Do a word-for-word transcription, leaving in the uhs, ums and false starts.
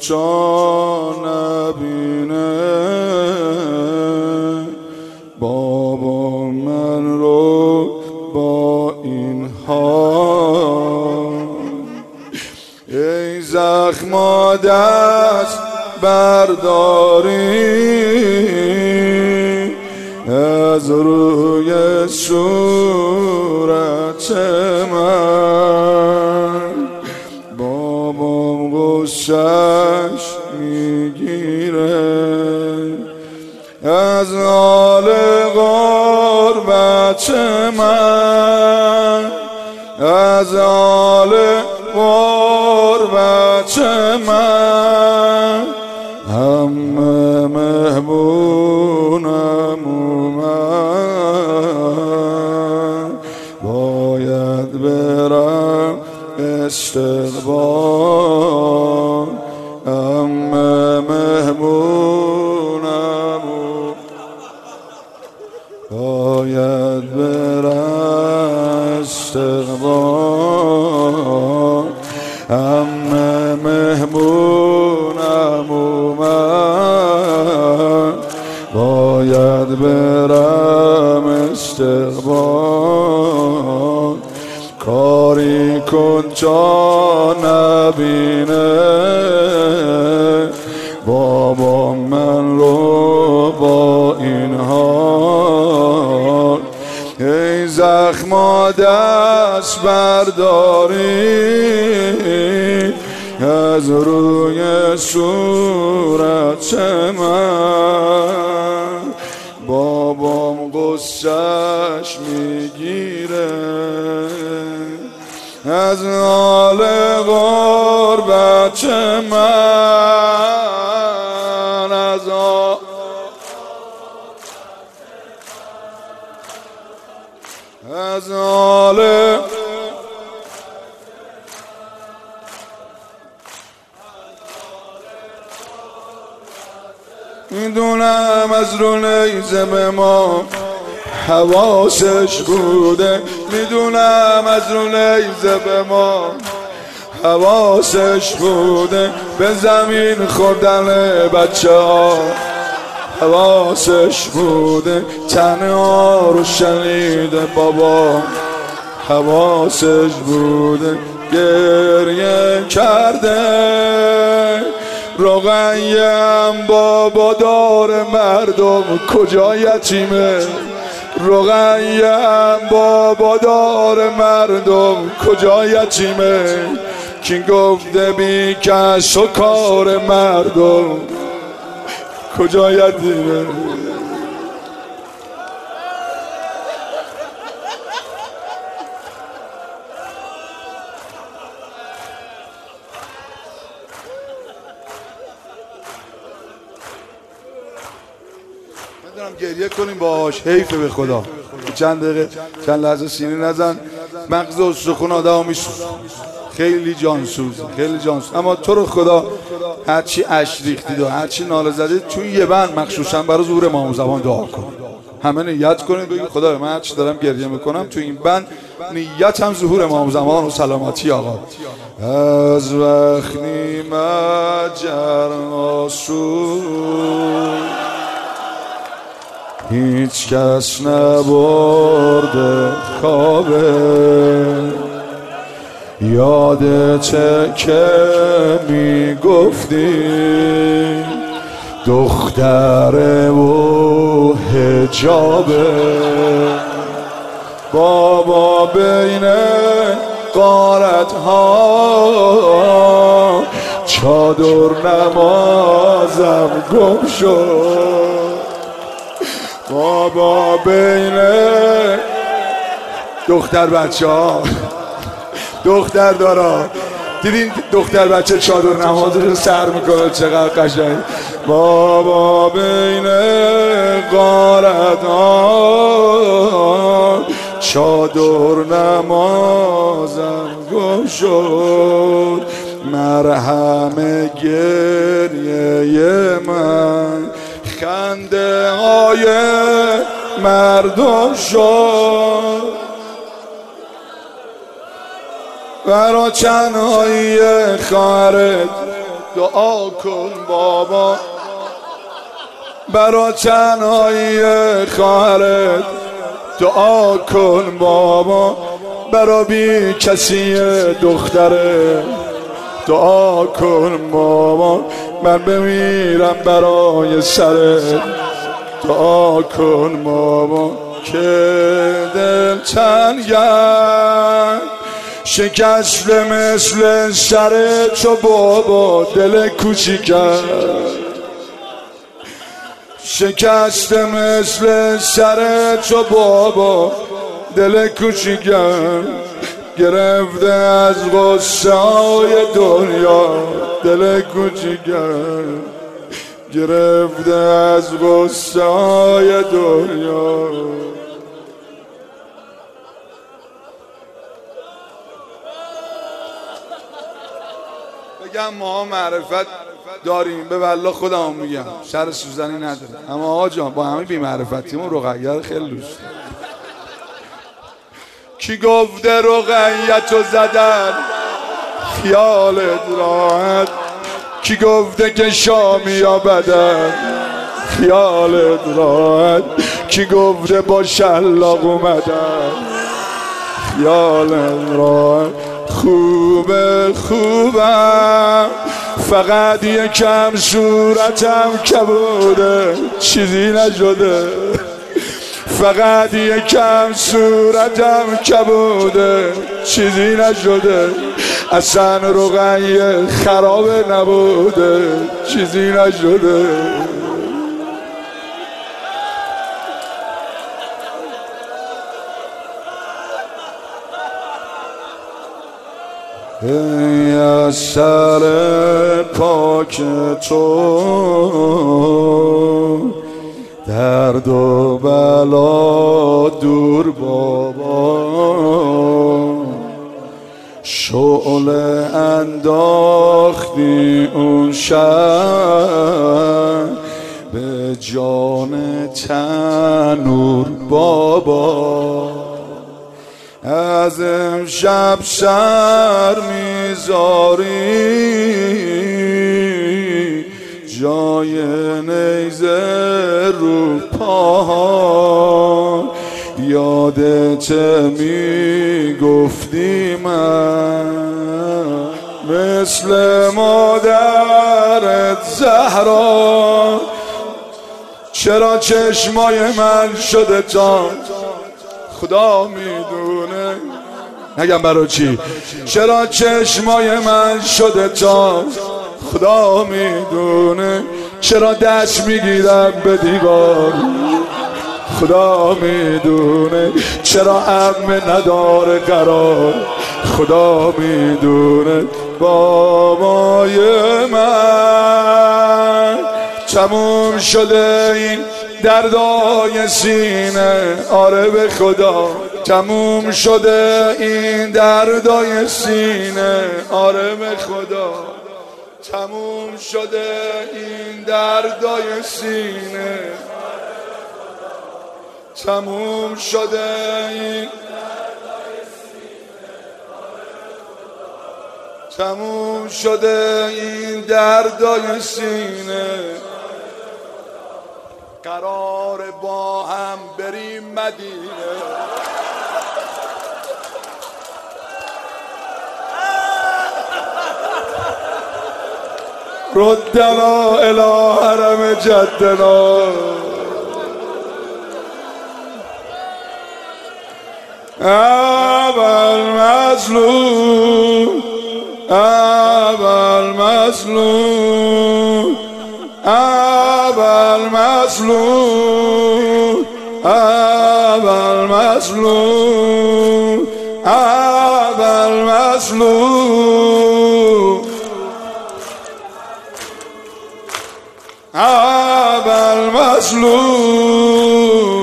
چون نبینه بابا من رو با این حال. ای زخما دست برداری از روی صورت من، بابام غصه‌اش میگیره از حال غربت من، از حال غربت من. همه مهمونم اومد باید برم استقبال. همه مهمونم باید برم استقبال. همه مهمونم اومد باید برم استقبال. کاری کن تا نبینه بابا من رو با این حال. ای زخما دست برداری از روی صورت من، بابام غصه‌اش میگیره از حال غربت من، از حال از حال میدونم از رو نیزه به ما حواسش بوده، میدونم از رو نیزه به ما حواسش بوده، به زمین خوردن بچه ها حواسش بوده، تنها رو شنیده بابا حواسش بوده، گریه کرده رقیه‌ام بابا دار مردم کجا یتیمه، رقیه‌ام بابا دار مردم کجا یتیمه، کی گفته بی کس و کار مردم کجا یتیمه. میدونم گریه کنیم باش، حیفه به خدا. چند دقیقه چند لحظه سینه نزن، مغز و استخون آدم میسوز، خیلی جانسوز خیلی جانسوز. اما تو رو خدا هرچی اش ریختید و هرچی ناله زدید توی یه بند مخصوصا برای ظهور امام زمان دعا کن. همه نیت کنید بگید خدا من هرچی دارم گریه میکنم توی این بند نیتم ظهور امام زمان و سلامتی آقا. از وقتی مجر آسود هیچ کس نبرده خوابه، یادته که میگفتی دختره و حجابه، بابا بین غارت ها چادر نمازم گم شد، بابا بین دختر بچه ها دختر دارا دیدین دختر بچه چادر نمازش سر میکنه چقدر قشنگ، بابا بین غارت ها چادر نمازم گم شد، مرهم گریه من خنده های مردم شد، برا چنهایی خواهرت دعا کن بابا برا تنهایی خواهرت، دعا کن بابا برا بی کسی دختره، دعا کن بابا من بمیرم برای سرت، دعا کن بابا که دل تنگم شکسته مثل سرت چو بابا دل کوچیکم، شکسته مثل سرت چو بابا دل کوچیکم، گرفته از غصه های دنیا دل کوچیکم، گرفته از غصه های دنیا. بگم ما معرفت داریم به والله خودمون میگم شر سوزنی نداره، اما آقا جان با همه بی معرفتیمون رقیه خیلی دوست. کی گفته رقیتو زدن خیالت راحت، کی گفته که شامی یا بدن خیالت راحت، کی گفته با شلاق اومدن خیالت راحت. خوبه خوبم فقط یکم صورتم کبوده چیزی نشده، فقط یکم صورتم کبوده چیزی نشده، اصلا رقیه خراب نبوده چیزی نشده. ای از سر پاک تو درد و بلا دور بابا، شعله انداختی اون شب به جان تنور بابا، از امشب سر میذاری جای نیزه رو پاها، یادت میگفتی من مثل مادرت زهرا، چرا چشمای من شده تا خدا میدونه، نگم برای چی، چرا چشمای من شده تا خدا میدونه، چرا دست میگیرم به دیوار خدا میدونه، چرا امن نداره قرار خدا میدونه. بابای من تموم شده این دردای سینه، آره به خدا تموم شده این دردای سینه، آره به خدا تموم شده این دردای سینه، تموم شده این تموم شده این دردای سینه. قرار با هم بریم مدینه، ردنا الی حرم جدنا، اول مظلوم اول مظلوم اول مظلوم اول مظلوم اول مظلوم اول مظلوم